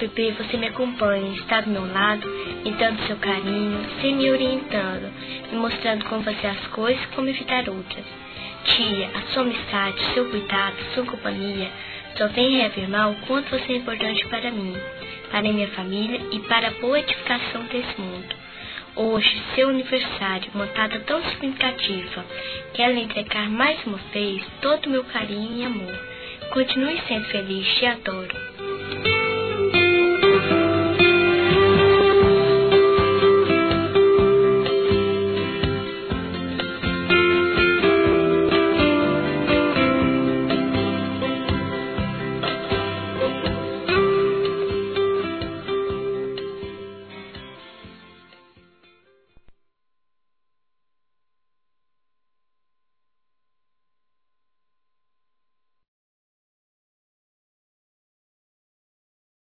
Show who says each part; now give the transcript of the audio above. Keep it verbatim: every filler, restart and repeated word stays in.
Speaker 1: sempre ver você me acompanha, está do meu lado, me dando seu carinho, sempre me orientando, me mostrando como fazer as coisas e como evitar outras. Tia, a sua amizade, seu cuidado, sua companhia, só vem reafirmar o quanto você é importante para mim, para minha família e para a boa edificação desse mundo. Hoje, seu aniversário, uma data tão significativa, quero lhe entregar mais uma vez todo o meu carinho e amor. Continue sendo feliz, te adoro.